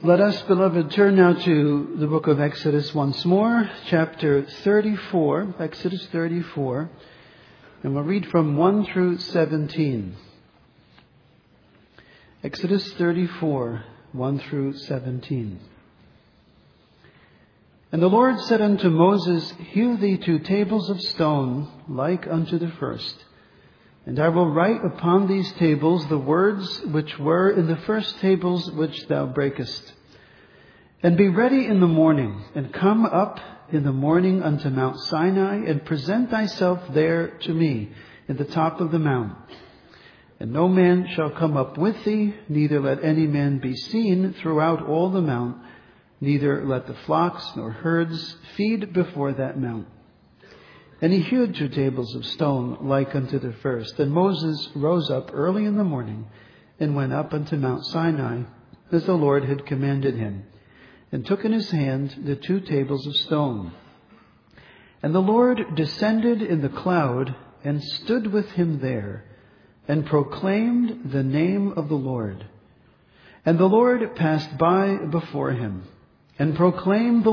Let us, beloved, turn now to the book of Exodus once more, chapter 34, Exodus 34, and we'll read from 1 through 17. Exodus 34, 1 through 17. And the Lord said unto Moses, Hew thee 2 tables of stone, like unto the first. And I will write upon these tables the words which were in the first tables which thou breakest. And be ready in the morning, and come up in the morning unto Mount Sinai, and present thyself there to me in the top of the mount. And no man shall come up with thee, neither let any man be seen throughout all the mount, neither let the flocks nor herds feed before that mount. And he hewed 2 tables of stone like unto the first. And Moses rose up early in the morning, and went up unto Mount Sinai, as the Lord had commanded him, and took in his hand the 2 tables of stone. And the Lord descended in the cloud, and stood with him there, and proclaimed the name of the Lord. And the Lord passed by before him, and proclaimed the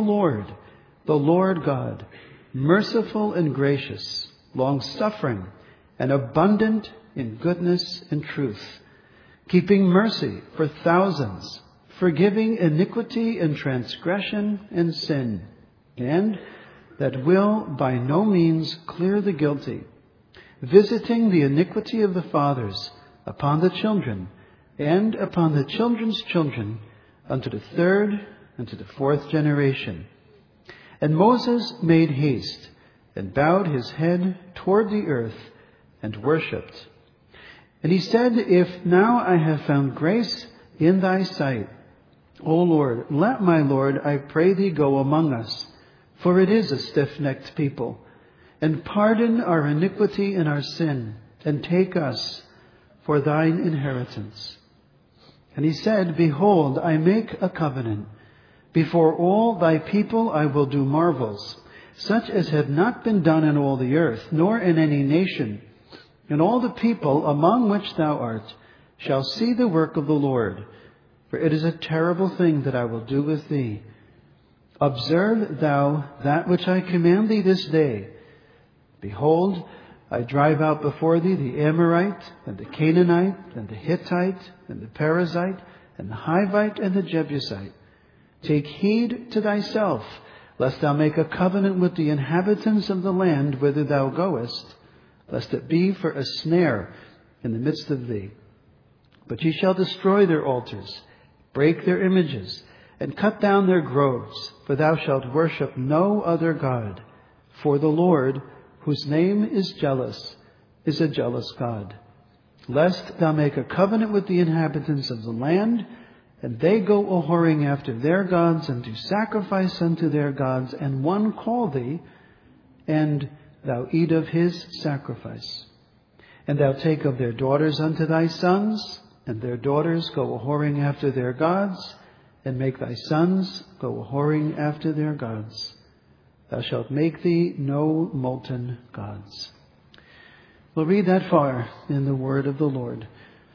Lord God, merciful and gracious, long-suffering, and abundant in goodness and truth, keeping mercy for thousands, forgiving iniquity and transgression and sin, and that will by no means clear the guilty, visiting the iniquity of the fathers upon the children, and upon the children's children, unto the 3rd and to the 4th generation. And Moses made haste, and bowed his head toward the earth, and worshipped. And he said, If now I have found grace in thy sight, O Lord, let my Lord, I pray thee, go among us, for it is a stiff-necked people, and pardon our iniquity and our sin, and take us for thine inheritance. And he said, Behold, I make a covenant. Before all thy people I will do marvels, such as have not been done in all the earth, nor in any nation. And all the people among which thou art shall see the work of the Lord, for it is a terrible thing that I will do with thee. Observe thou that which I command thee this day. Behold, I drive out before thee the Amorite, and the Canaanite, and the Hittite, and the Perizzite, and the Hivite, and the Jebusite. Take heed to thyself, lest thou make a covenant with the inhabitants of the land whither thou goest, lest it be for a snare in the midst of thee. But ye shall destroy their altars, break their images, and cut down their groves, for thou shalt worship no other God. For the Lord, whose name is jealous, is a jealous God. Lest thou make a covenant with the inhabitants of the land, and they go a-whoring after their gods, and do sacrifice unto their gods, and one call thee, and thou eat of his sacrifice. And thou take of their daughters unto thy sons, and their daughters go a-whoring after their gods, and make thy sons go a-whoring after their gods. Thou shalt make thee no molten gods. We'll read that far in the word of the Lord.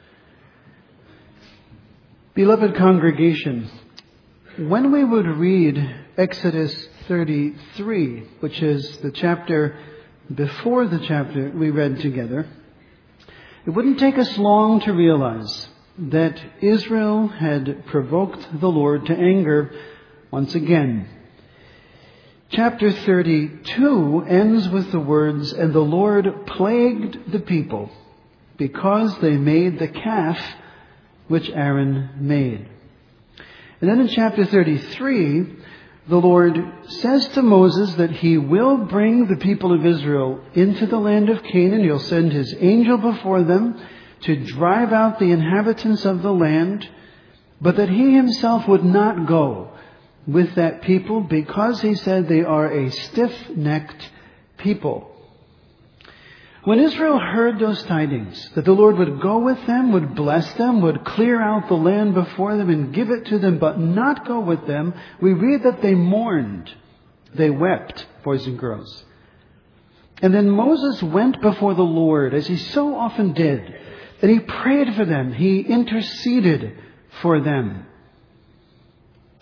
Beloved congregation, when we would read Exodus 33, which is the chapter before the chapter we read together, it wouldn't take us long to realize that Israel had provoked the Lord to anger once again. Chapter 32 ends with the words, And the Lord plagued the people because they made the calf which Aaron made. And then in chapter 33, the Lord says to Moses that he will bring the people of Israel into the land of Canaan. He'll send his angel before them to drive out the inhabitants of the land, but that he himself would not go with that people because he said they are a stiff-necked people. When Israel heard those tidings, that the Lord would go with them, would bless them, would clear out the land before them and give it to them, but not go with them, we read that they mourned. They wept, boys and girls. And then Moses went before the Lord, as he so often did, and he prayed for them. He interceded for them.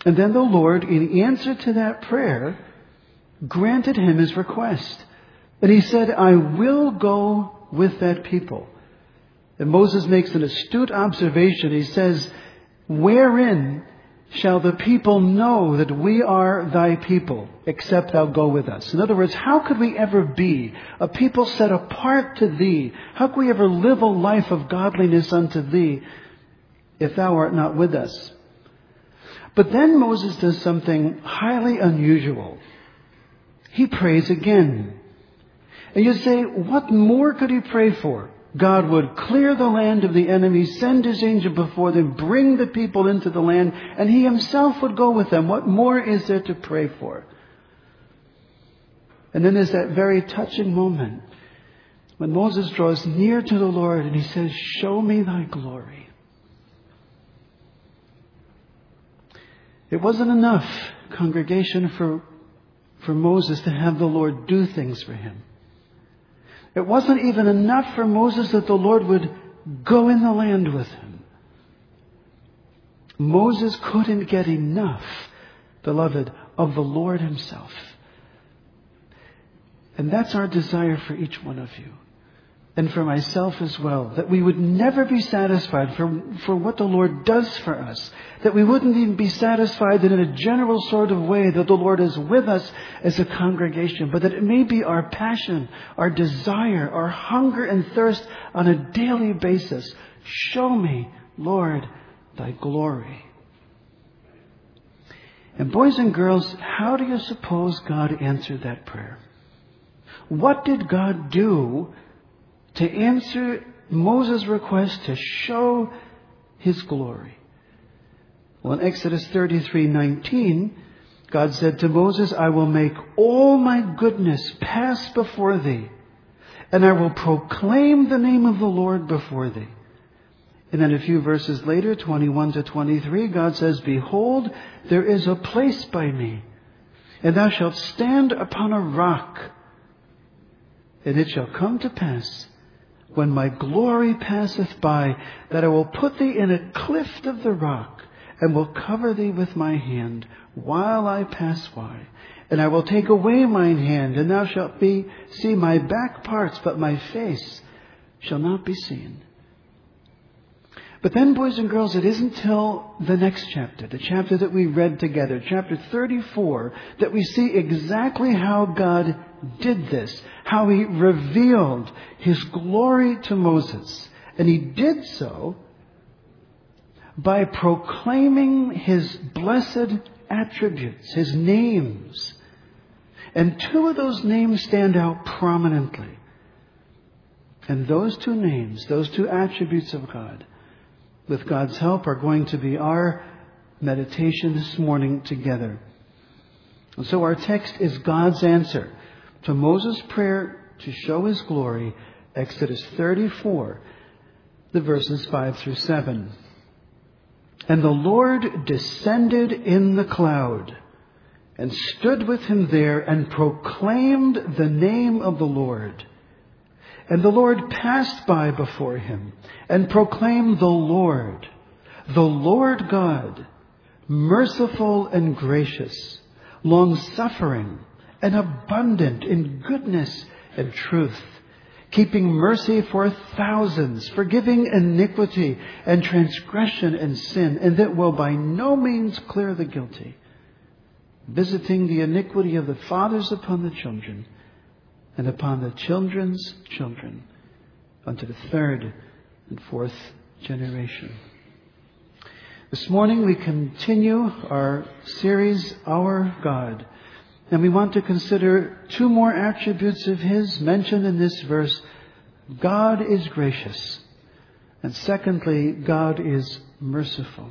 And then the Lord, in answer to that prayer, granted him his request. And he said, I will go with that people. And Moses makes an astute observation. He says, wherein shall the people know that we are thy people, except thou go with us? In other words, how could we ever be a people set apart to thee? How could we ever live a life of godliness unto thee if thou art not with us? But then Moses does something highly unusual. He prays again. And you say, what more could he pray for? God would clear the land of the enemy, send his angel before them, bring the people into the land, and he himself would go with them. What more is there to pray for? And then there's that very touching moment when Moses draws near to the Lord and he says, show me thy glory. It wasn't enough, congregation, for Moses to have the Lord do things for him. It wasn't even enough for Moses that the Lord would go in the land with him. Moses couldn't get enough, beloved, of the Lord himself. And that's our desire for each one of you. And for myself as well, that we would never be satisfied for what the Lord does for us. That we wouldn't even be satisfied that in a general sort of way that the Lord is with us as a congregation, but that it may be our passion, our desire, our hunger and thirst on a daily basis. Show me, Lord, thy glory. And boys and girls, how do you suppose God answered that prayer? What did God do to answer Moses' request to show his glory? Well, in Exodus 33:19, God said to Moses, I will make all my goodness pass before thee, and I will proclaim the name of the Lord before thee. And then a few verses later, 21 to 23, God says, behold, there is a place by me, and thou shalt stand upon a rock, and it shall come to pass, when my glory passeth by, that I will put thee in a cleft of the rock, and will cover thee with my hand, while I pass by. And I will take away mine hand, and thou shalt see my back parts, but my face shall not be seen. But then, boys and girls, it isn't till the next chapter, the chapter that we read together, chapter 34, that we see exactly how God did this, how he revealed his glory to Moses. And he did so by proclaiming his blessed attributes, his names. And two of those names stand out prominently. And those two names, those two attributes of God, with God's help, are going to be our meditation this morning together. And so our text is God's answer to Moses' prayer to show his glory, Exodus 34, the verses 5 through 7. And the Lord descended in the cloud, and stood with him there, and proclaimed the name of the Lord. And the Lord passed by before him, and proclaimed the Lord God, merciful and gracious, long-suffering and abundant in goodness and truth, keeping mercy for thousands, forgiving iniquity and transgression and sin, and that will by no means clear the guilty, visiting the iniquity of the fathers upon the children, and upon the children's children, unto the third and fourth generation. This morning we continue our series, Our God. And we want to consider two more attributes of his mentioned in this verse. God is gracious. And secondly, God is merciful.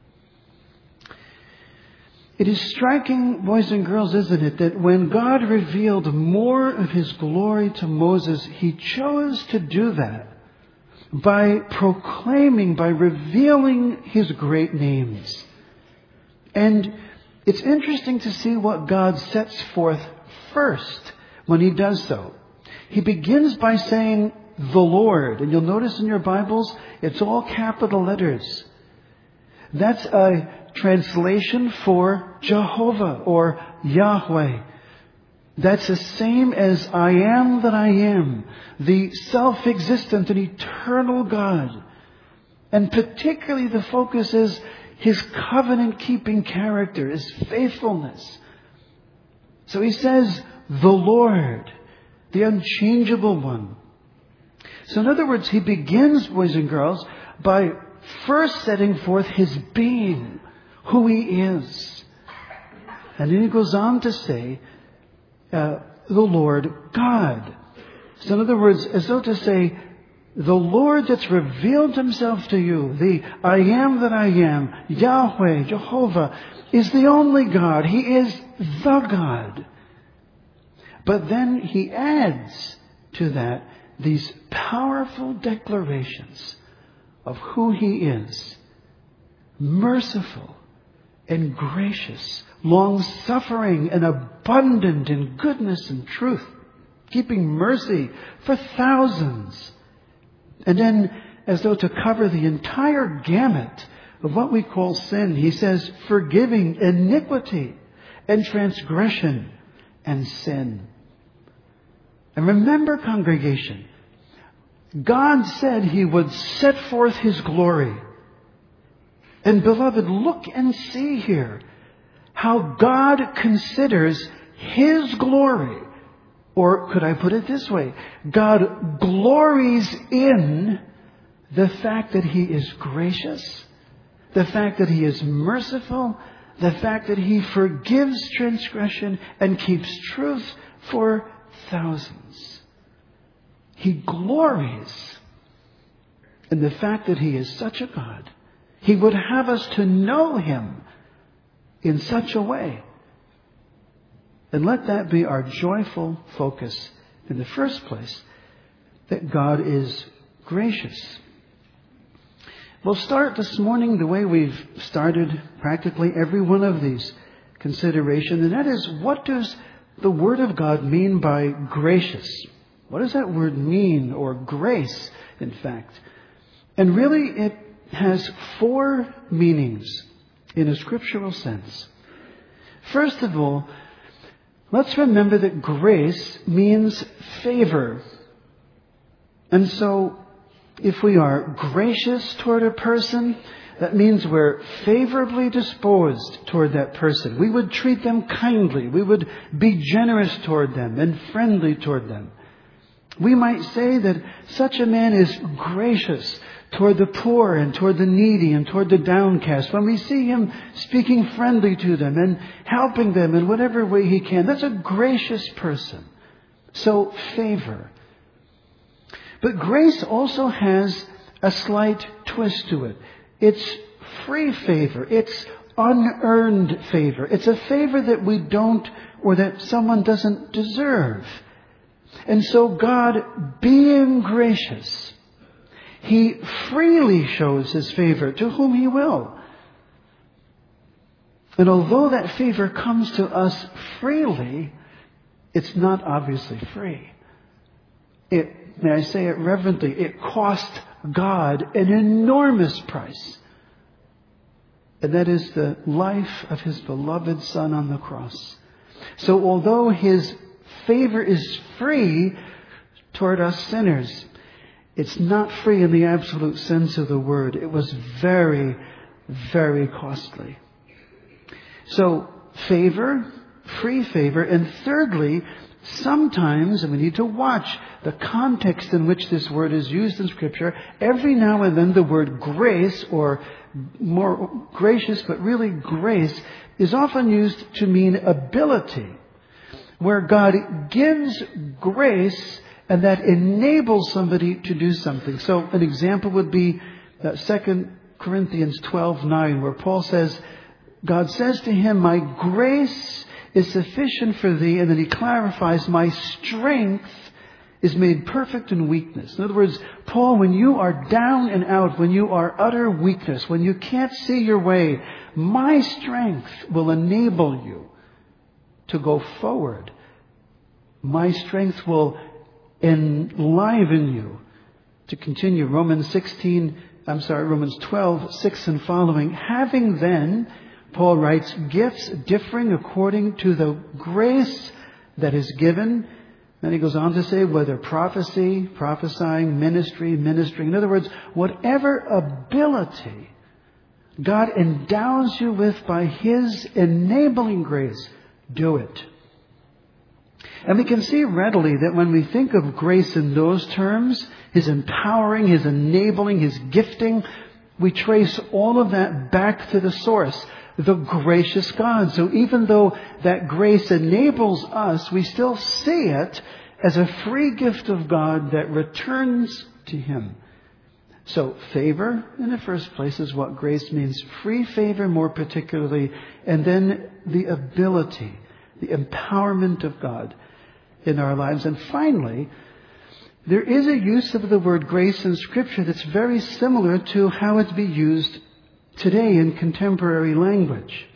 It is striking, boys and girls, isn't it, that when God revealed more of his glory to Moses, he chose to do that by proclaiming, by revealing his great names. And it's interesting to see what God sets forth first when he does so. He begins by saying, the Lord. And you'll notice in your Bibles, it's all capital letters. That's a translation for Jehovah or Yahweh. That's the same as I am that I am, the self-existent and eternal God. And particularly the focus is His covenant-keeping character, His faithfulness. So He says, the Lord, the unchangeable one. So in other words, He begins, boys and girls, by first setting forth His being, who He is. And then He goes on to say, the Lord God. So in other words, as though to say, the Lord that's revealed Himself to you, the I am that I am, Yahweh, Jehovah, is the only God. He is the God. But then He adds to that these powerful declarations of who He is. Merciful and gracious, long-suffering and abundant in goodness and truth, keeping mercy for thousands. And then, as though to cover the entire gamut of what we call sin, He says, forgiving iniquity and transgression and sin. And remember, congregation, God said He would set forth His glory. And beloved, look and see here how God considers His glory. Or could I put it this way? God glories in the fact that He is gracious, the fact that He is merciful, the fact that He forgives transgression and keeps truth for thousands. He glories in the fact that He is such a God. He would have us to know Him in such a way. And let that be our joyful focus in the first place, that God is gracious. We'll start this morning the way we've started practically every one of these considerations, and that is, what does the Word of God mean by gracious? What does that word mean, or grace, in fact? And really, it has four meanings in a scriptural sense. First of all, let's remember that grace means favor. And so, if we are gracious toward a person, that means we're favorably disposed toward that person. We would treat them kindly. We would be generous toward them and friendly toward them. We might say that such a man is gracious toward the poor and toward the needy and toward the downcast. When we see him speaking friendly to them and helping them in whatever way he can, that's a gracious person. So, favor. But grace also has a slight twist to it. It's free favor. It's unearned favor. It's a favor that we don't, or that someone doesn't deserve. And so God, being gracious, He freely shows His favor to whom He will. And although that favor comes to us freely, it's not obviously free. May I say it reverently, it cost God an enormous price. And that is the life of His beloved Son on the cross. So although His favor is free toward us sinners, it's not free in the absolute sense of the word. It was very, very costly. So, favor, free favor, and thirdly, sometimes, and we need to watch the context in which this word is used in Scripture, every now and then the word grace, or more gracious, but really grace, is often used to mean ability, where God gives grace and that enables somebody to do something. So an example would be 2 Corinthians 12:9, where Paul says, God says to him, my grace is sufficient for thee. And then he clarifies, my strength is made perfect in weakness. In other words, Paul, when you are down and out, when you are utter weakness, when you can't see your way, my strength will enable you to go forward. My strength will enliven you to continue. Romans 12:6 and following. Having then Paul writes, gifts differing according to the grace that is given. Then he goes on to say, whether prophecy, prophesying, ministry, ministering. In other words, whatever ability God endows you with by His enabling grace, do it. And we can see readily that when we think of grace in those terms, His empowering, His enabling, His gifting, we trace all of that back to the source, the gracious God. So even though that grace enables us, we still see it as a free gift of God that returns to Him. So favor, in the first place, is what grace means. Free favor more particularly. And then the ability, the empowerment of God in our lives. And finally, there is a use of the word grace in Scripture that's very similar to how it's be used today in contemporary language.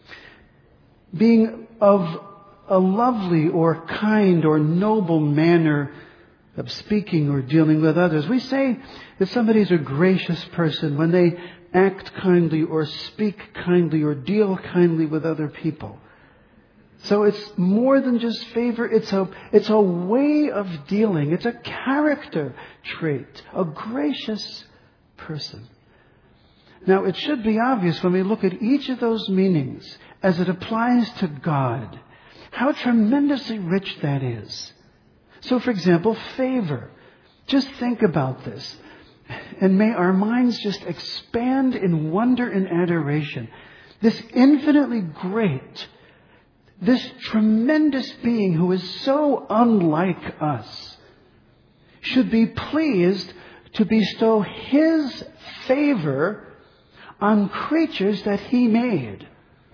Being of a lovely or kind or noble manner of speaking or dealing with others. We say that somebody is a gracious person when they act kindly or speak kindly or deal kindly with other people. So it's more than just favor. It's a way of dealing. It's a character trait. A gracious person. Now, it should be obvious when we look at each of those meanings as it applies to God, how tremendously rich that is. So, for example, favor. Just think about this. And may our minds just expand in wonder and adoration. This infinitely great, this tremendous being who is so unlike us should be pleased to bestow His favor on creatures that He made.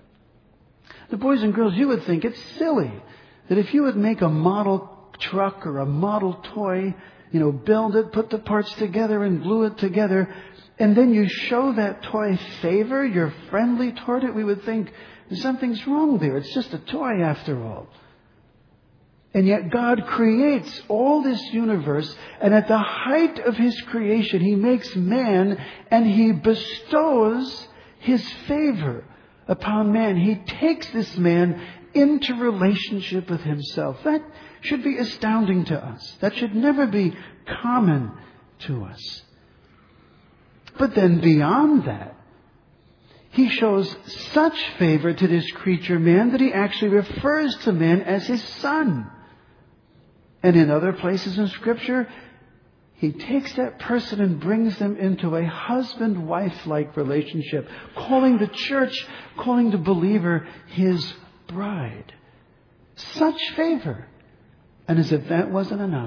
The boys and girls, you would think it's silly that if you would make a model truck or a model toy, build it, put the parts together and glue it together, and then you show that toy favor, you're friendly toward it, we would think something's wrong there. It's just a toy after all. And yet God creates all this universe, and at the height of His creation, He makes man and He bestows His favor upon man. He takes this man into relationship with Himself. That should be astounding to us. That should never be common to us. But then beyond that, He shows such favor to this creature man that He actually refers to man as His son. And in other places in Scripture, He takes that person and brings them into a husband-wife-like relationship, calling the church, calling the believer His bride. Such favor. And as if that wasn't enough,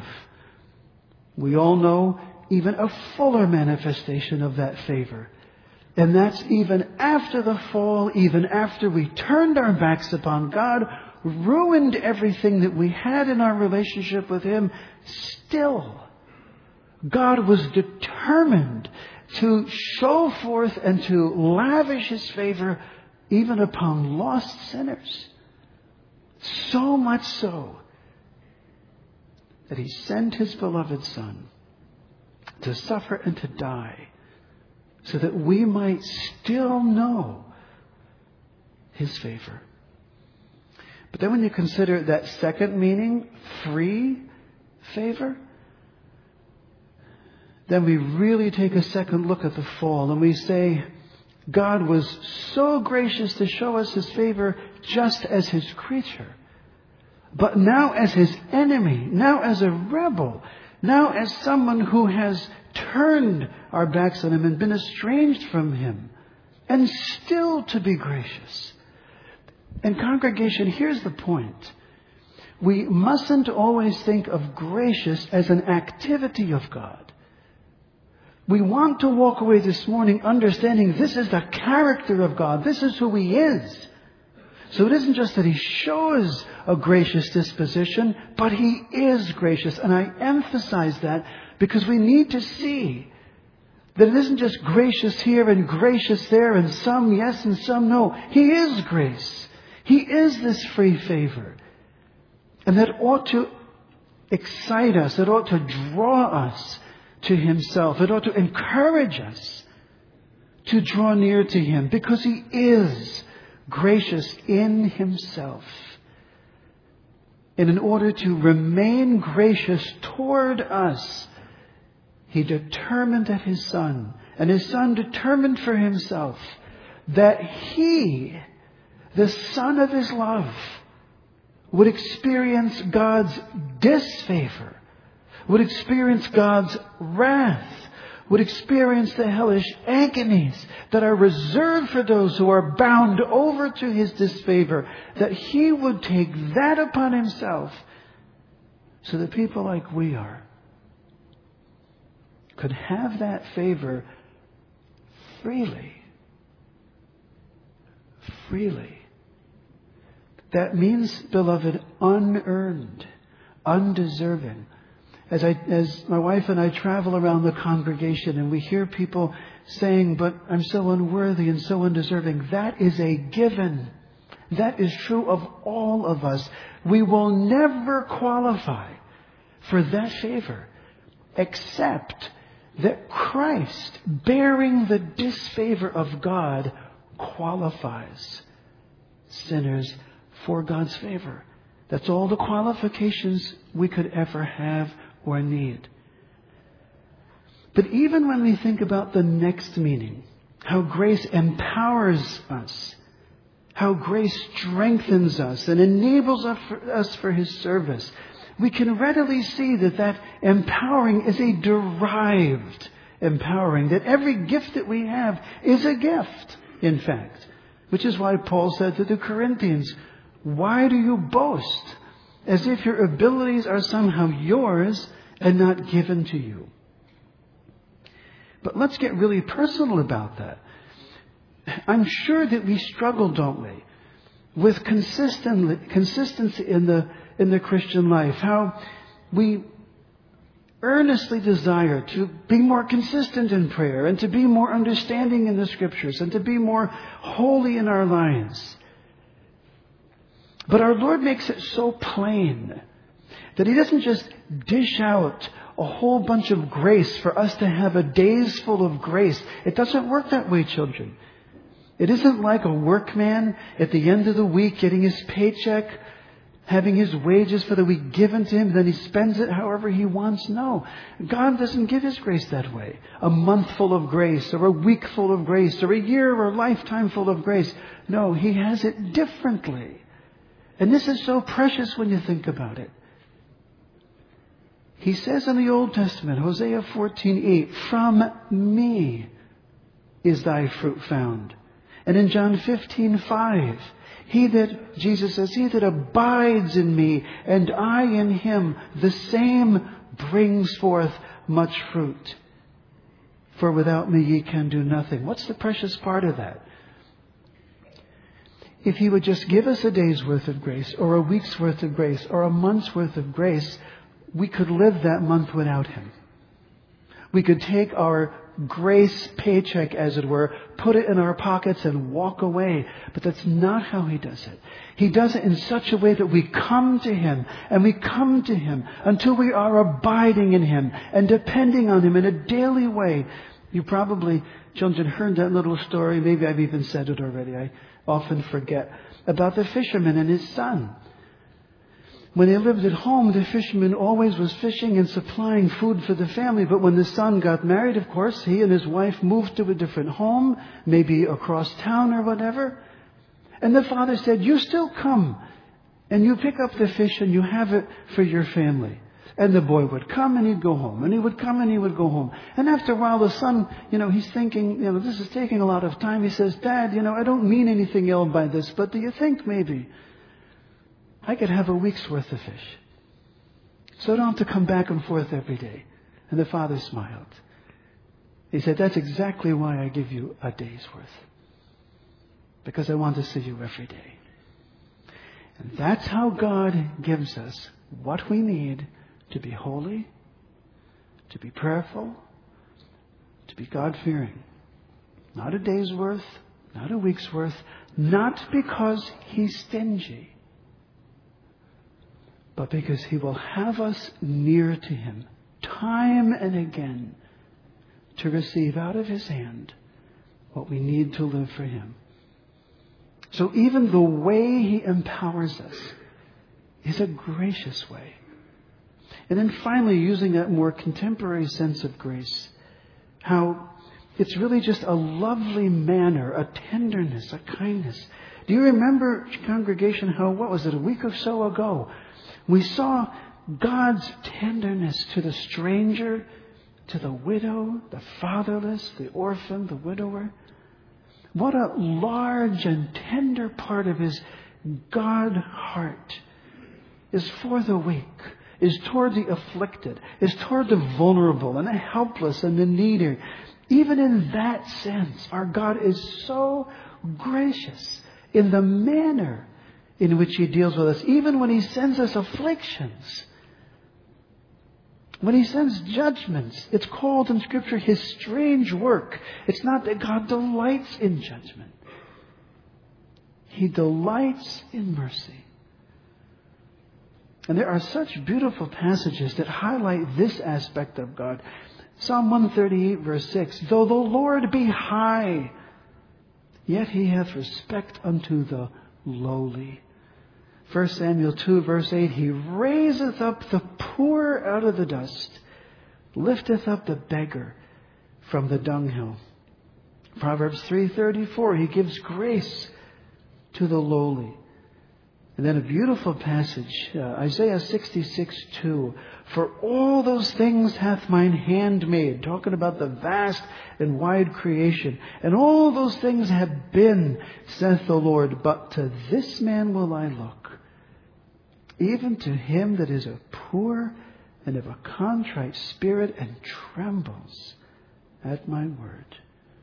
we all know even a fuller manifestation of that favor. And that's even after the fall, even after we turned our backs upon God, ruined everything that we had in our relationship with Him, still God was determined to show forth and to lavish His favor even upon lost sinners. So much so that He sent His beloved Son to suffer and to die so that we might still know His favor. But then when you consider that second meaning, free favor, then we really take a second look at the fall and we say, God was so gracious to show us His favor just as His creature. But now as His enemy, now as a rebel, now as someone who has turned our backs on Him and been estranged from Him, and still to be gracious. And congregation, here's the point. We mustn't always think of gracious as an activity of God. We want to walk away this morning understanding this is the character of God. This is who He is. So it isn't just that He shows a gracious disposition, but He is gracious. And I emphasize that because we need to see that it isn't just gracious here and gracious there and some yes and some no. He is grace. He is this free favor. And that ought to excite us. It ought to draw us to Himself. It ought to encourage us to draw near to Him because He is gracious in himself. And in order to remain gracious toward us, he determined that his Son, and his Son determined for himself, that he, the Son of his love, would experience God's disfavor, would experience God's wrath, would experience the hellish agonies that are reserved for those who are bound over to his disfavor, that he would take that upon himself so that people like we are could have that favor freely. Freely. That means, beloved, unearned, undeserving. As my wife and I travel around the congregation and we hear people saying, but I'm so unworthy and so undeserving, that is a given. That is true of all of us. We will never qualify for that favor except that Christ, bearing the disfavor of God, qualifies sinners for God's favor. That's all the qualifications we could ever have or need. But even when we think about the next meaning, how grace empowers us, how grace strengthens us and enables us for his service, we can readily see that that empowering is a derived empowering, that every gift that we have is a gift, in fact. Which is why Paul said to the Corinthians, why do you boast as if your abilities are somehow yours and not given to you? But let's get really personal about that. I'm sure that we struggle, don't we, with consistency in the Christian life. How we earnestly desire to be more consistent in prayer and to be more understanding in the Scriptures and to be more holy in our lives. But our Lord makes it so plain that he doesn't just dish out a whole bunch of grace for us to have a days full of grace. It doesn't work that way, children. It isn't like a workman at the end of the week getting his paycheck, having his wages for the week given to him, then he spends it however he wants. No, God doesn't give his grace that way. A month full of grace, or a week full of grace, or a year or a lifetime full of grace. No, he has it differently. And this is so precious when you think about it. He says in the Old Testament, Hosea 14:8, from me is thy fruit found. And in John 15:5, Jesus says, he that abides in me and I in him, the same brings forth much fruit. For without me ye can do nothing. What's the precious part of that? If he would just give us a day's worth of grace, or a week's worth of grace, or a month's worth of grace, we could live that month without him. We could take our grace paycheck, as it were, put it in our pockets and walk away. But that's not how he does it. He does it in such a way that we come to him, and we come to him until we are abiding in him and depending on him in a daily way. You probably, children, heard that little story. Maybe I've even said it already. I often forget. About the fisherman and his son. When they lived at home, the fisherman always was fishing and supplying food for the family. But when the son got married, of course, he and his wife moved to a different home, maybe across town or whatever. And the father said, you still come and you pick up the fish and you have it for your family. And the boy would come and he'd go home. And he would come and he would go home. And after a while, the son, he's thinking, this is taking a lot of time. He says, Dad, I don't mean anything ill by this, but do you think maybe I could have a week's worth of fish, so I don't have to come back and forth every day? And the father smiled. He said, that's exactly why I give you a day's worth. Because I want to see you every day. And that's how God gives us what we need to be holy, to be prayerful, to be God-fearing. Not a day's worth, not a week's worth, not because he's stingy, but because he will have us near to him time and again to receive out of his hand what we need to live for him. So even the way He empowers us is a gracious way. And then finally, using that more contemporary sense of grace, how it's really just a lovely manner, a tenderness, a kindness. Do you remember, congregation, how, what was it, a week or so ago, we saw God's tenderness to the stranger, to the widow, the fatherless, the orphan, the widower? What a large and tender part of His God heart is for the weak, is toward the afflicted, is toward the vulnerable and the helpless and the needy. Even in that sense, our God is so gracious in the manner in which He deals with us. Even when He sends us afflictions, when He sends judgments, it's called in Scripture His strange work. It's not that God delights in judgment. He delights in mercy. And there are such beautiful passages that highlight this aspect of God. Psalm 138, verse 6, though the Lord be high, yet He hath respect unto the lowly. 1 Samuel 2, verse 8, He raiseth up the poor out of the dust, lifteth up the beggar from the dunghill. Proverbs 3:34, He gives grace to the lowly. And then a beautiful passage, Isaiah 66:2. For all those things hath mine hand made. Talking about the vast and wide creation. And all those things have been, saith the Lord. But to this man will I look. Even to him that is a poor and of a contrite spirit and trembles at my word.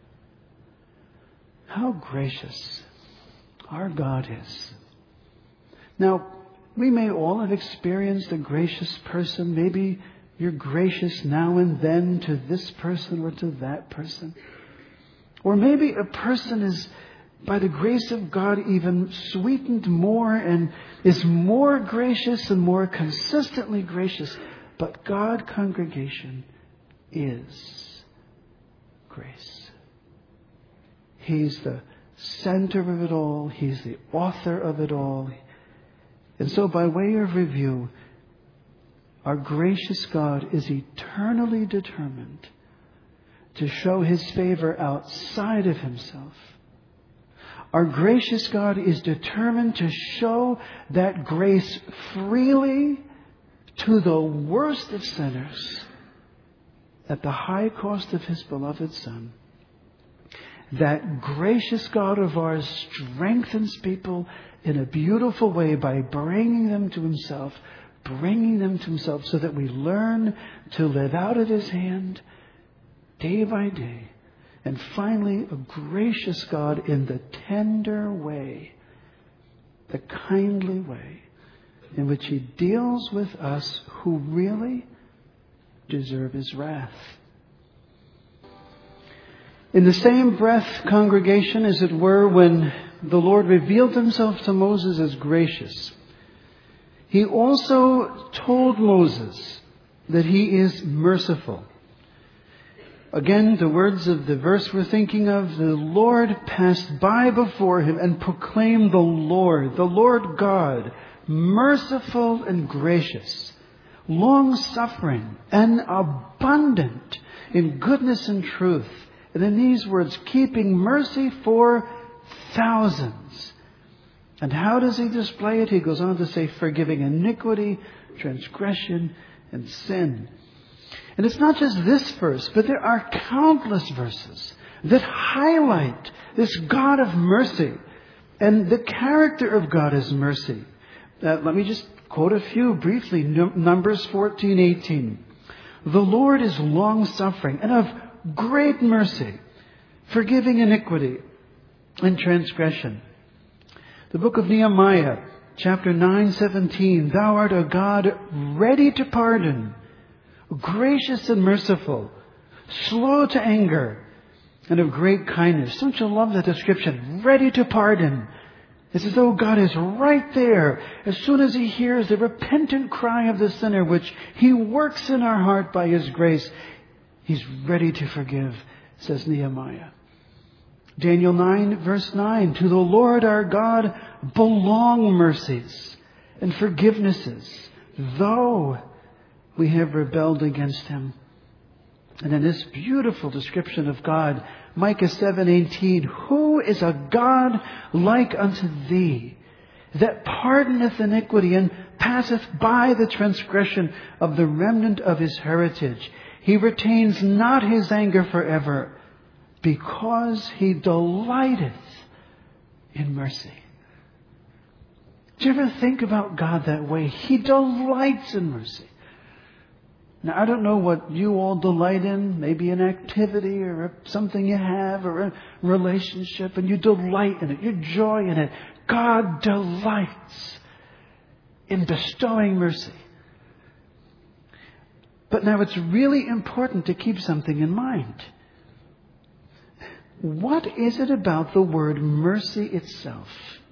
How gracious our God is. Now, we may all have experienced a gracious person. Maybe you're gracious now and then to this person or to that person. Or maybe a person is, by the grace of God, even sweetened more and is more gracious and more consistently gracious. But God, congregation, is grace. He's the center of it all. He's the author of it all. And so by way of review, our gracious God is eternally determined to show His favor outside of Himself. Our gracious God is determined to show that grace freely to the worst of sinners at the high cost of His beloved Son. That gracious God of ours strengthens people in a beautiful way by bringing them to Himself so that we learn to live out of His hand day by day. And finally, a gracious God in the tender way, the kindly way in which He deals with us who really deserve His wrath. In the same breath, congregation, as it were, when the Lord revealed Himself to Moses as gracious, He also told Moses that He is merciful. Again, the words of the verse we're thinking of, the Lord passed by before him and proclaimed the Lord God, merciful and gracious, long-suffering and abundant in goodness and truth. And in these words, keeping mercy for thousands. And how does He display it? He goes on to say, forgiving iniquity, transgression, and sin. And it's not just this verse, but there are countless verses that highlight this God of mercy and the character of God as mercy. Let me just quote a few briefly. Numbers 14:18. The Lord is long-suffering and of great mercy, forgiving iniquity and transgression. The book of Nehemiah, chapter 9:17. Thou art a God ready to pardon, gracious and merciful, slow to anger, and of great kindness. Don't you love that description? Ready to pardon. It's as though God is right there as soon as He hears the repentant cry of the sinner, which He works in our heart by His grace. He's ready to forgive, says Nehemiah. Daniel 9, verse 9, to the Lord our God belong mercies and forgivenesses, though we have rebelled against him. And in this beautiful description of God, Micah 7:18, who is a God like unto thee, that pardoneth iniquity and passeth by the transgression of the remnant of his heritage. He retains not his anger forever, because he delighteth in mercy. Do you ever think about God that way? He delights in mercy. Now, I don't know what you all delight in, maybe an activity or something you have or a relationship, and you delight in it, you joy in it. God delights in bestowing mercy. But now it's really important to keep something in mind. What is it about the word mercy itself?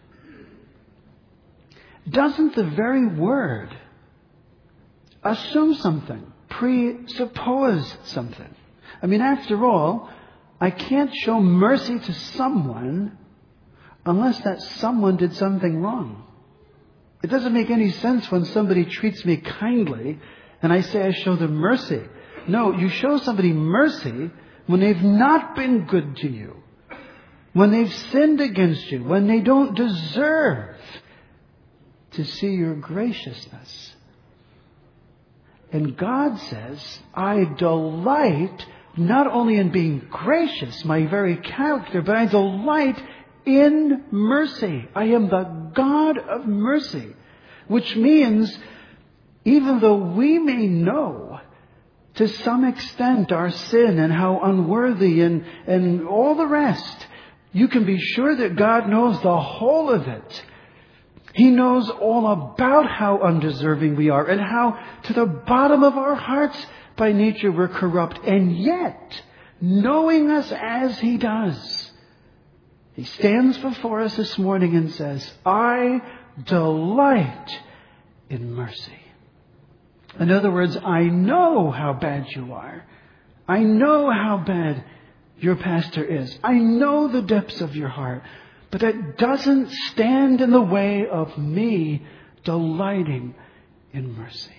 Doesn't the very word assume something, presuppose something? I mean, after all, I can't show mercy to someone unless that someone did something wrong. It doesn't make any sense when somebody treats me kindly and I say I show them mercy. No, you show somebody mercy when they've not been good to you, when they've sinned against you, when they don't deserve to see your graciousness. And God says, I delight not only in being gracious, my very character, but I delight in mercy. I am the God of mercy, which means even though we may know to some extent our sin and how unworthy and all the rest, you can be sure that God knows the whole of it. He knows all about how undeserving we are and how to the bottom of our hearts by nature we're corrupt. And yet, knowing us as He does, He stands before us this morning and says, I delight in mercy. In other words, I know how bad you are. I know how bad your pastor is. I know the depths of your heart. But that doesn't stand in the way of me delighting in mercy.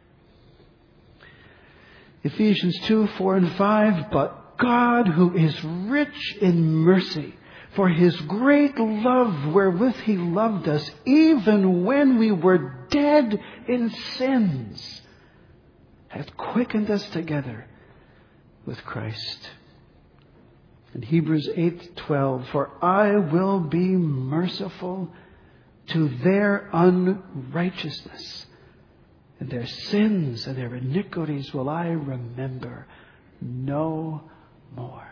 Ephesians 2, 4 and 5, but God, who is rich in mercy, for His great love wherewith He loved us, even when we were dead in sins, hath quickened us together with Christ. In Hebrews 8:12, for I will be merciful to their unrighteousness, and their sins and their iniquities will I remember no more.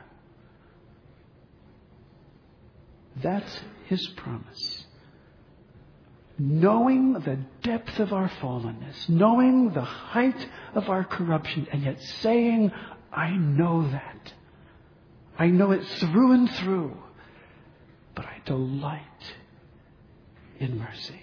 That's His promise. Knowing the depth of our fallenness, knowing the height of our corruption, and yet saying, I know that. I know it through and through, but I delight in mercy.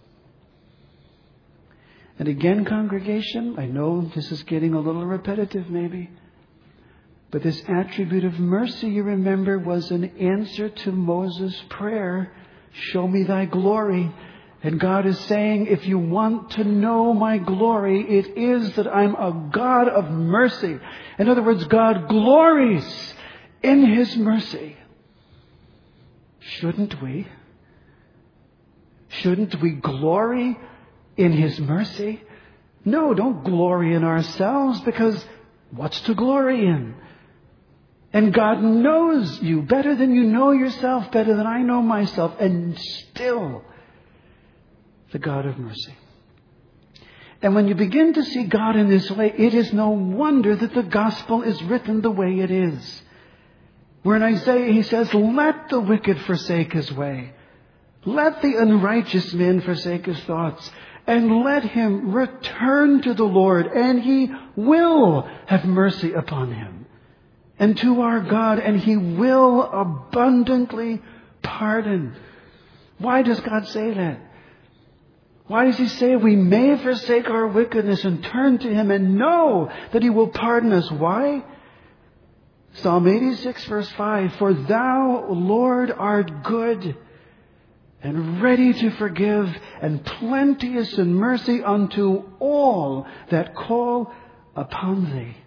And again, congregation, I know this is getting a little repetitive maybe, but this attribute of mercy, you remember, was an answer to Moses' prayer, show me thy glory. And God is saying, if you want to know my glory, it is that I'm a God of mercy. In other words, God glories in His mercy. Shouldn't we? Shouldn't we glory in His mercy? No, don't glory in ourselves, because what's to glory in? And God knows you better than you know yourself, better than I know myself, and still the God of mercy. And when you begin to see God in this way, it is no wonder that the gospel is written the way it is. Where in Isaiah He says, let the wicked forsake his way. Let the unrighteous man forsake his thoughts. And let him return to the Lord, and He will have mercy upon him. And to our God, and He will abundantly pardon. Why does God say that? Why does He say we may forsake our wickedness and turn to Him and know that He will pardon us? Why? Psalm 86 verse 5, For thou, Lord, art good and ready to forgive and plenteous in mercy unto all that call upon thee.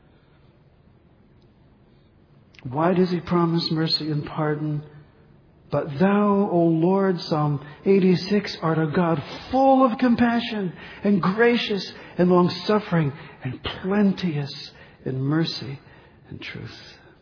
Why does he promise mercy and pardon? But thou, O Lord, Psalm 86, art a God full of compassion and gracious and long-suffering and plenteous in mercy and truth.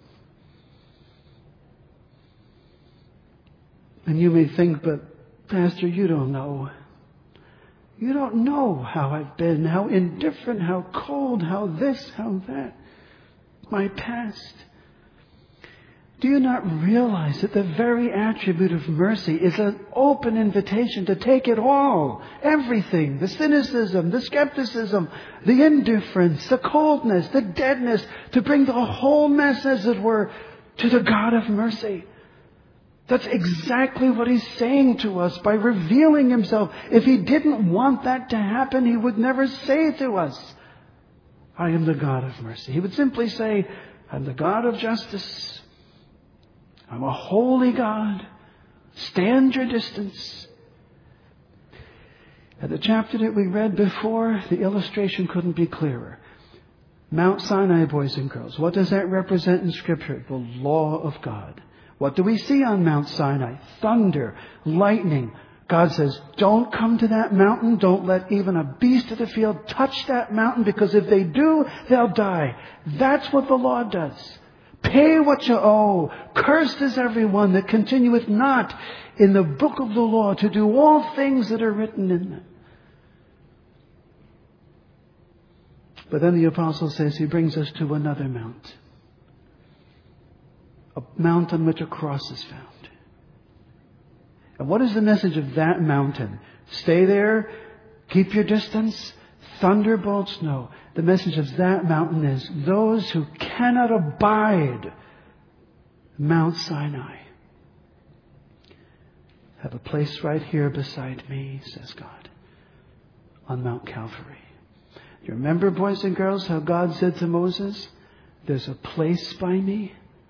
And you may think, but Pastor, you don't know. You don't know how I've been, how indifferent, how cold, how this, how that. My past. Do you not realize that the very attribute of mercy is an open invitation to take it all? Everything. The cynicism, the skepticism, the indifference, the coldness, the deadness. To bring the whole mess, as it were, to the God of mercy. That's exactly what he's saying to us by revealing himself. If he didn't want that to happen, he would never say to us, I am the God of mercy. He would simply say, I'm the God of justice. I'm a holy God. Stand your distance. At the chapter that we read before, the illustration couldn't be clearer. Mount Sinai, boys and girls. What does that represent in Scripture? The law of God. What do we see on Mount Sinai? Thunder, lightning. God says, don't come to that mountain. Don't let even a beast of the field touch that mountain, because if they do, they'll die. That's what the law does. Pay what you owe. Cursed is everyone that continueth not in the book of the law to do all things that are written in it. But then the apostle says he brings us to another mount. A mount on which a cross is found. And what is the message of that mountain? Stay there. Keep your distance. Thunderbolts? No. The message of that mountain is those who cannot abide Mount Sinai have a place right here beside me, says God, on Mount Calvary. You remember, boys and girls, how God said to Moses, there's a place by me.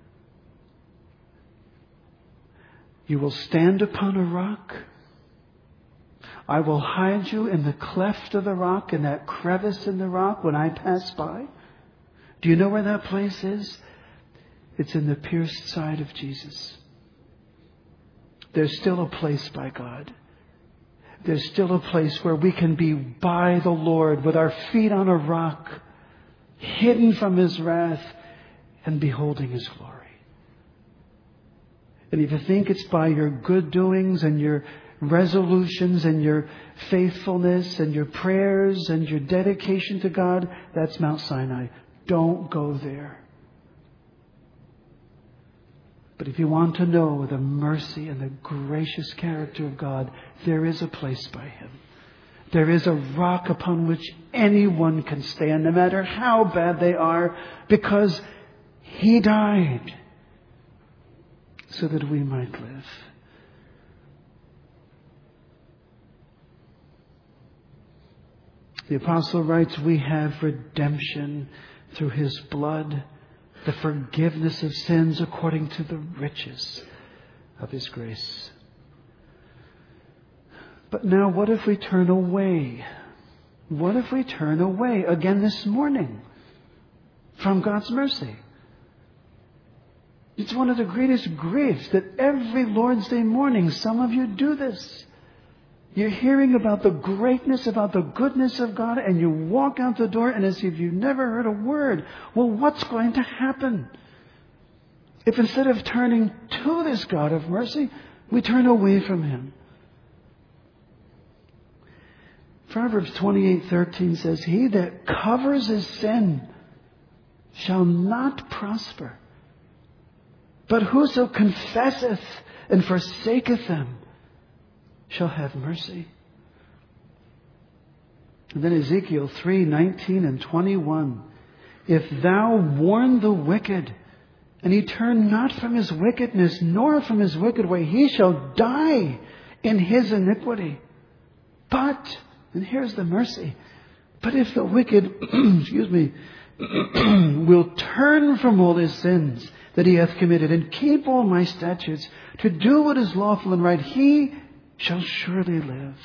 You will stand upon a rock. I will hide you in the cleft of the rock, in that crevice in the rock when I pass by. Do you know where that place is? It's in the pierced side of Jesus. There's still a place by God. There's still a place where we can be by the Lord with our feet on a rock, hidden from His wrath and beholding His glory. And if you think it's by your good doings and your resolutions and your faithfulness and your prayers and your dedication to God, that's Mount Sinai. Don't go there. But if you want to know the mercy and the gracious character of God, there is a place by Him. There is a rock upon which anyone can stand, no matter how bad they are, because He died so that we might live. The apostle writes, we have redemption through His blood, the forgiveness of sins according to the riches of His grace. But now what if we turn away? What if we turn away again this morning from God's mercy? It's one of the greatest griefs that every Lord's Day morning, some of you do this. You're hearing about the greatness, about the goodness of God, and you walk out the door and as if you've never heard a word. Well, what's going to happen if instead of turning to this God of mercy, we turn away from Him? Proverbs 28:13 says, he that covers his sin shall not prosper, but whoso confesseth and forsaketh them shall have mercy. And then Ezekiel 3:19 and 21. If thou warn the wicked, and he turn not from his wickedness, nor from his wicked way, he shall die in his iniquity. But, and here's the mercy, but if the wicked, will turn from all his sins that he hath committed, and keep all my statutes, to do what is lawful and right, he shall surely live.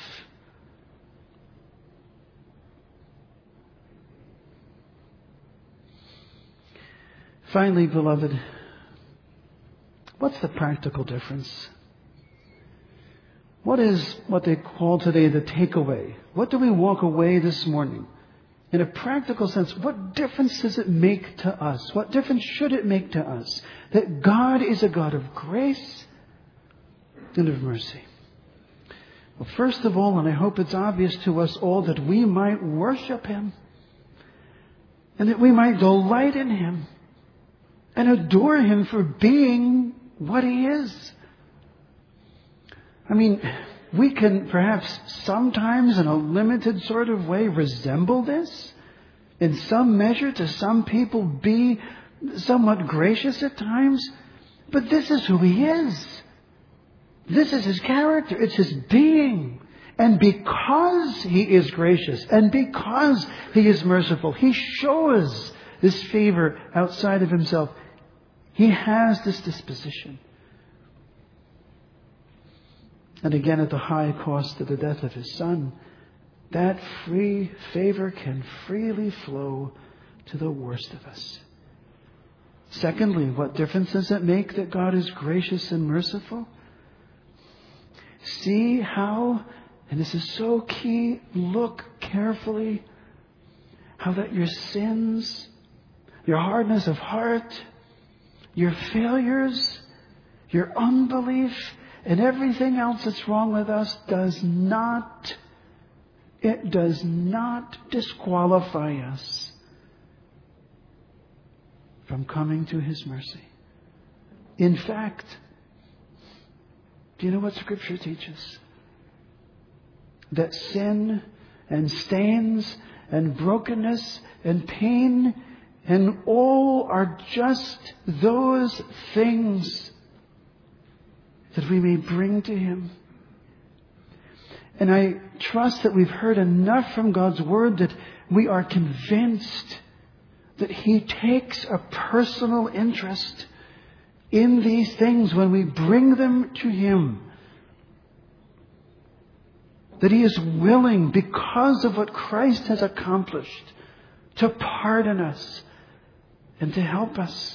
Finally, beloved, what's the practical difference? What is what they call today the takeaway? What do we walk away this morning? In a practical sense, what difference does it make to us? What difference should it make to us that God is a God of grace and of mercy? Well, first of all, and I hope it's obvious to us all, that we might worship him and that we might delight in him and adore him for being what he is. I mean, we can perhaps sometimes in a limited sort of way resemble this. In some measure, to some people, be somewhat gracious at times. But this is who he is. This is his character. It's his being. And because he is gracious and because he is merciful, he shows this favor outside of himself. He has this disposition. And again, at the high cost of the death of his Son, that free favor can freely flow to the worst of us. Secondly, what difference does it make that God is gracious and merciful? See how, and this is so key, look carefully, how that your sins, your hardness of heart, your failures, your unbelief, and everything else that's wrong with us does not disqualify us from coming to his mercy. In fact, do you know what Scripture teaches? That sin and stains and brokenness and pain and all are just those things that we may bring to him. And I trust that we've heard enough from God's Word that we are convinced that he takes a personal interest in these things when we bring them to him. That he is willing, because of what Christ has accomplished, to pardon us and to help us.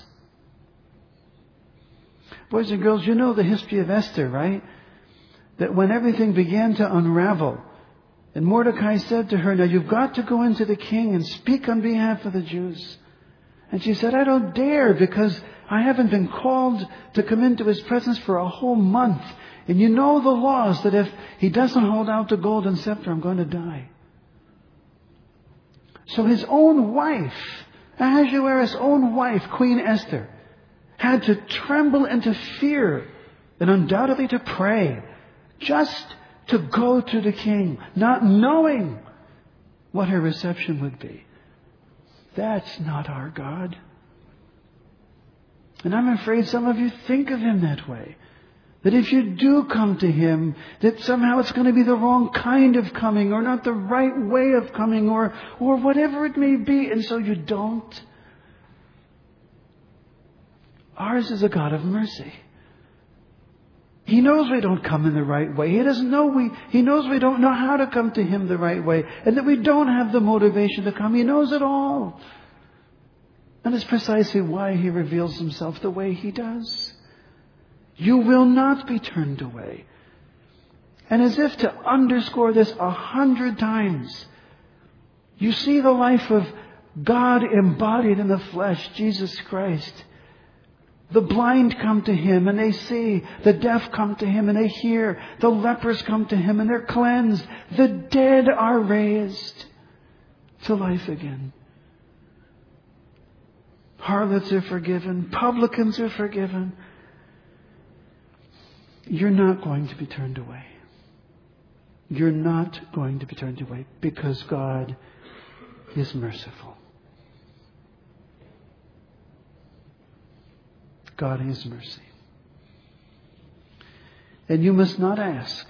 Boys and girls, you know the history of Esther, right? That when everything began to unravel, and Mordecai said to her, now you've got to go into the king and speak on behalf of the Jews. And she said, I don't dare, because I haven't been called to come into his presence for a whole month. And you know the laws that if he doesn't hold out the golden scepter, I'm going to die. So his own wife, Ahasuerus' own wife, Queen Esther, had to tremble and to fear and undoubtedly to pray just to go to the king, not knowing what her reception would be. That's not our God. And I'm afraid some of you think of him that way. That if you do come to him, that somehow it's going to be the wrong kind of coming, or not the right way of coming, or whatever it may be, and so you don't. Ours is a God of mercy. He knows we don't come in the right way. He knows we don't know how to come to him the right way, and that we don't have the motivation to come. He knows it all. And it's precisely why he reveals himself the way he does. You will not be turned away. And as if to underscore this 100 times, you see the life of God embodied in the flesh, Jesus Christ. The blind come to him and they see. The deaf come to him and they hear. The lepers come to him and they're cleansed. The dead are raised to life again. Harlots are forgiven. Publicans are forgiven. You're not going to be turned away. You're not going to be turned away because God is merciful. God is mercy. And you must not ask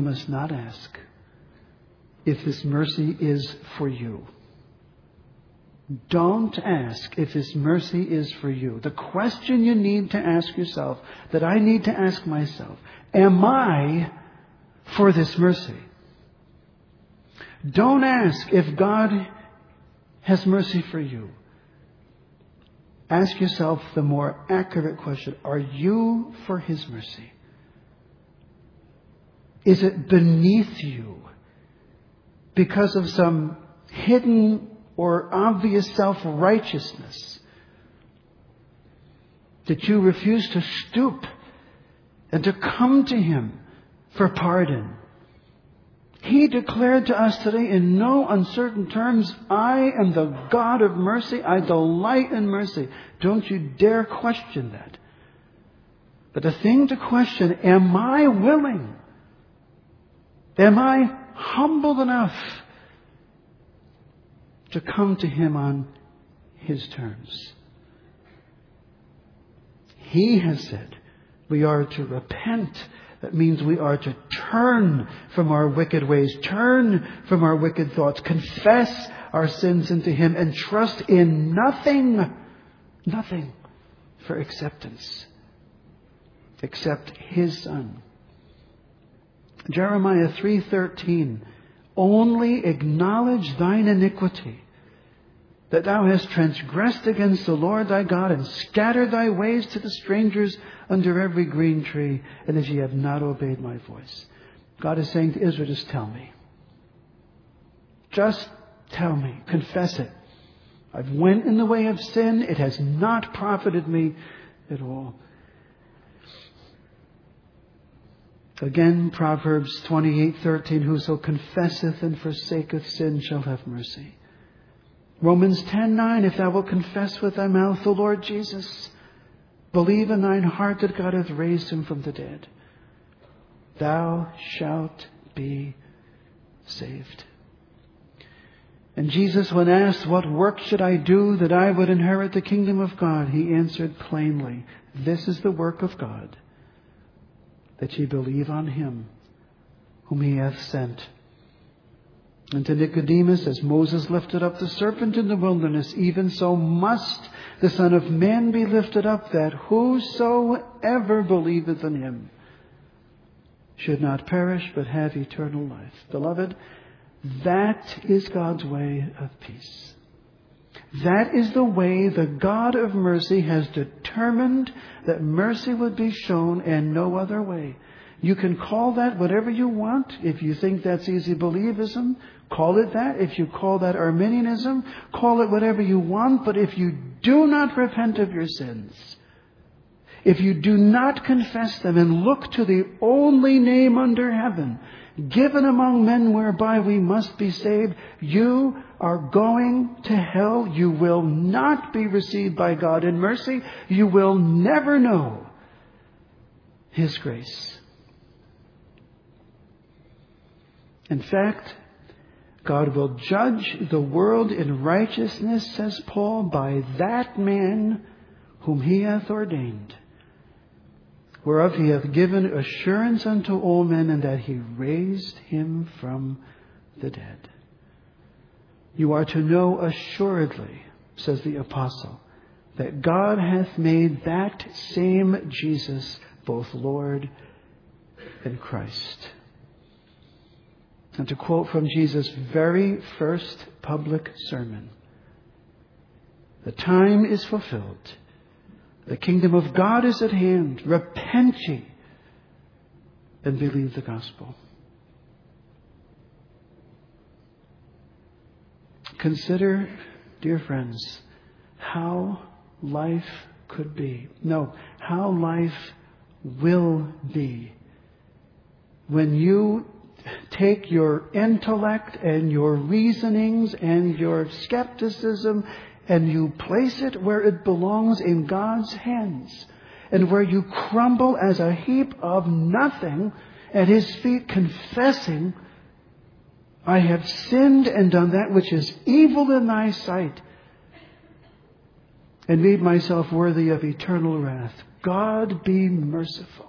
if this mercy is for you. Don't ask if His mercy is for you. The question you need to ask yourself, that I need to ask myself, am I for this mercy? Don't ask if God has mercy for you. Ask yourself the more accurate question, are you for His mercy? Is it beneath you because of some hidden or obvious self-righteousness that you refuse to stoop and to come to Him for pardon? He declared to us today in no uncertain terms, I am the God of mercy. I delight in mercy. Don't you dare question that. But the thing to question, am I willing? Am I humble enough to come to Him on His terms? He has said we are to repent. That means we are to turn from our wicked ways, turn from our wicked thoughts, confess our sins unto Him, and trust in nothing for acceptance except His Son. Jeremiah 3:13, only acknowledge thine iniquity, that thou hast transgressed against the Lord thy God, and scattered thy ways to the strangers under every green tree, and as ye have not obeyed my voice. God is saying to Israel, just tell me. Just tell me. Confess it. I've went in the way of sin. It has not profited me at all. Again, Proverbs 28:13, whoso confesseth and forsaketh sin shall have mercy. Romans 10:9, if thou wilt confess with thy mouth the Lord Jesus, believe in thine heart that God hath raised Him from the dead, thou shalt be saved. And Jesus, when asked, what work should I do that I would inherit the kingdom of God? He answered plainly, this is the work of God, that ye believe on Him whom He hath sent. And to Nicodemus, as Moses lifted up the serpent in the wilderness, even so must the Son of Man be lifted up, that whosoever believeth in Him should not perish, but have eternal life. Beloved, that is God's way of peace. That is the way the God of mercy has determined that mercy would be shown, and no other way. You can call that whatever you want. If you think that's easy believism, call it that. If you call that Arminianism, call it whatever you want. But if you do not repent of your sins, if you do not confess them and look to the only name under heaven given among men whereby we must be saved, you are going to hell. You will not be received by God in mercy. You will never know His grace. In fact, God will judge the world in righteousness, says Paul, by that man whom He hath ordained, whereof He hath given assurance unto all men, and that He raised Him from the dead. You are to know assuredly, says the apostle, that God hath made that same Jesus both Lord and Christ. And to quote from Jesus' very first public sermon, the time is fulfilled. The kingdom of God is at hand. Repent ye and believe the gospel. Consider, dear friends, how life could be. No, how life will be when you take your intellect and your reasonings and your skepticism and you place it where it belongs, in God's hands, and where you crumble as a heap of nothing at His feet, confessing, I have sinned and done that which is evil in thy sight, and made myself worthy of eternal wrath. God be merciful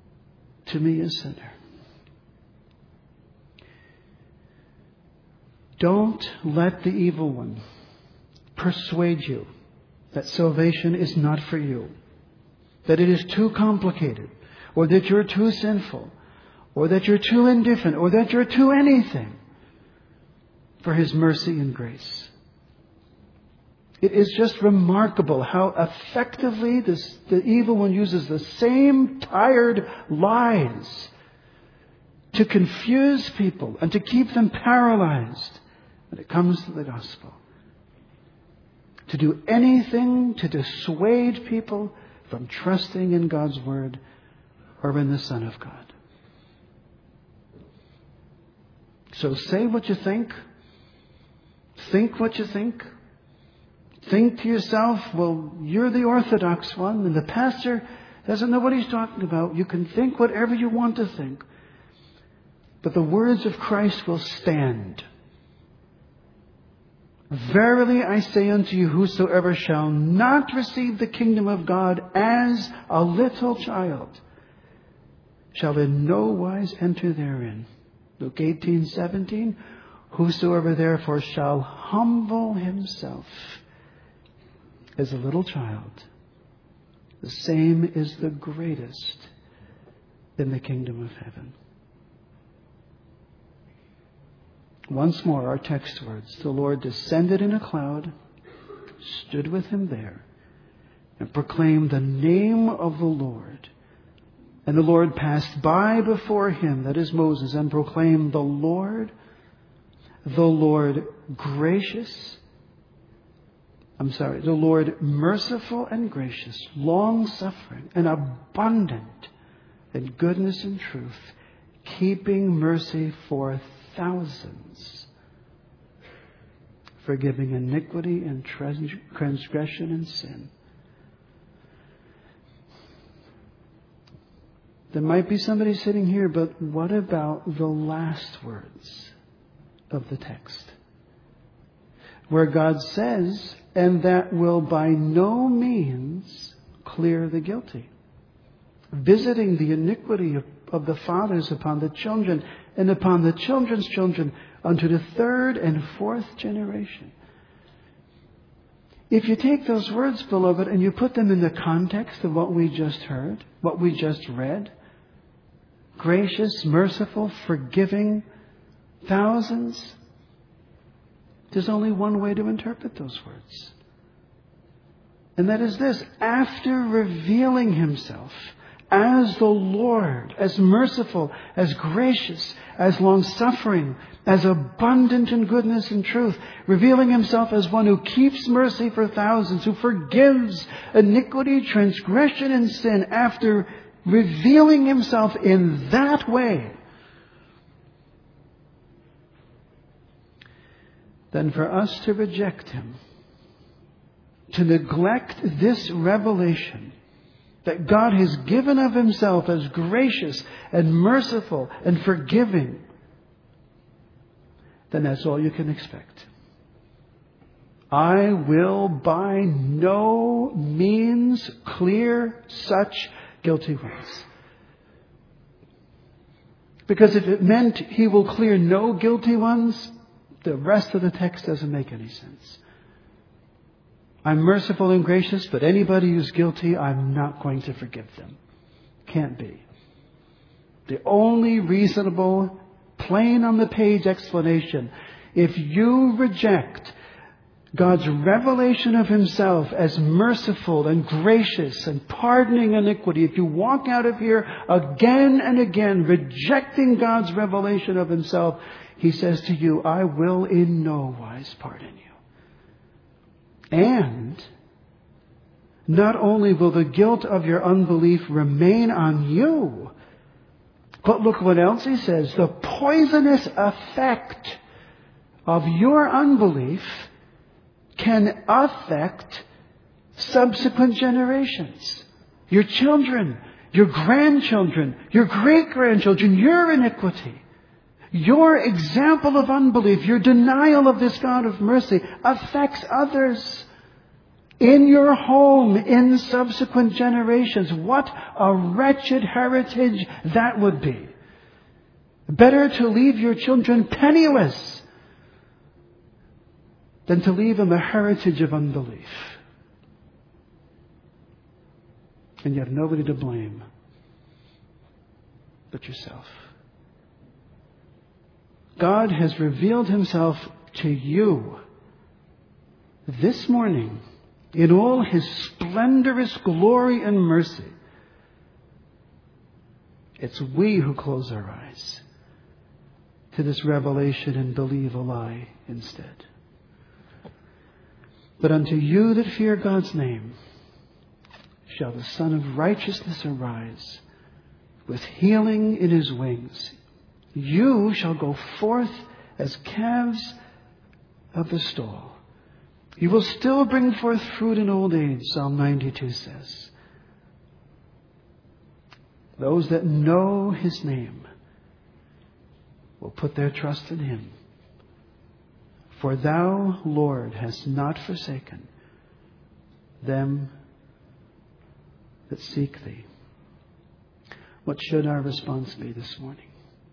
to me, a sinner. Don't let the evil one persuade you that salvation is not for you, that it is too complicated, or that you're too sinful, or that you're too indifferent, or that you're too anything for His mercy and grace. It is just remarkable how effectively the evil one uses the same tired lies to confuse people and to keep them paralyzed when it comes to the gospel. To do anything to dissuade people from trusting in God's Word or in the Son of God. So say what you think. Think what you think. Think to yourself, well, you're the orthodox one, and the pastor doesn't know what he's talking about. You can think whatever you want to think. But the words of Christ will stand. Verily I say unto you, whosoever shall not receive the kingdom of God as a little child shall in no wise enter therein. Luke 18:17. Whosoever therefore shall humble himself as a little child, the same is the greatest in the kingdom of heaven. Once more, our text words. The Lord descended in a cloud, stood with him there, and proclaimed the name of the Lord. And the Lord passed by before him, that is Moses, and proclaimed the Lord merciful and gracious, long-suffering and abundant in goodness and truth, keeping mercy for thousands, forgiving iniquity and transgression and sin. There might be somebody sitting here, but what about the last words of the text? Where God says, and that will by no means clear the guilty, visiting the iniquity of the fathers upon the children and upon the children's children unto the third and fourth generation. If you take those words, beloved, and you put them in the context of what we just heard, what we just read, gracious, merciful, forgiving, thousands, there's only one way to interpret those words. And that is this: after revealing himself as the Lord, as merciful, as gracious, as long-suffering, as abundant in goodness and truth, revealing himself as one who keeps mercy for thousands, who forgives iniquity, transgression, and sin, after revealing himself in that way, then for us to reject him, to neglect this revelation that God has given of himself as gracious and merciful and forgiving, then that's all you can expect. I will by no means clear such guilty ones. Because if it meant he will clear no guilty ones, the rest of the text doesn't make any sense. I'm merciful and gracious, but anybody who's guilty, I'm not going to forgive them. Can't be. The only reasonable, plain on the page explanation, if you reject God's revelation of himself as merciful and gracious and pardoning iniquity, if you walk out of here again and again rejecting God's revelation of himself, he says to you, I will in no wise pardon you. And not only will the guilt of your unbelief remain on you, but look what else he says. The poisonous effect of your unbelief can affect subsequent generations. Your children, your grandchildren, your great-grandchildren, your iniquity. Your example of unbelief, your denial of this God of mercy affects others in your home, in subsequent generations. What a wretched heritage that would be. Better to leave your children penniless than to leave him a heritage of unbelief. And you have nobody to blame but yourself. God has revealed himself to you this morning in all his splendorous glory and mercy. It's we who close our eyes to this revelation and believe a lie instead. But unto you that fear God's name shall the Son of Righteousness arise with healing in his wings. You shall go forth as calves of the stall. You will still bring forth fruit in old age, Psalm 92 says. Those that know his name will put their trust in him. For thou, Lord, hast not forsaken them that seek thee. What should our response be this morning?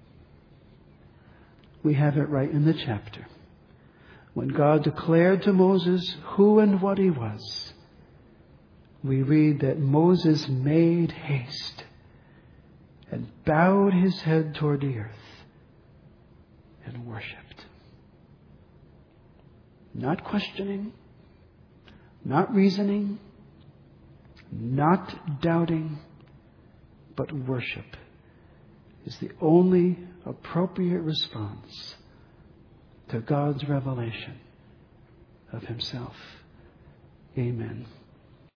We have it right in the chapter. When God declared to Moses who and what he was, we read that Moses made haste and bowed his head toward the earth and worshipped. Not questioning, not reasoning, not doubting, but worship is the only appropriate response to God's revelation of himself. Amen.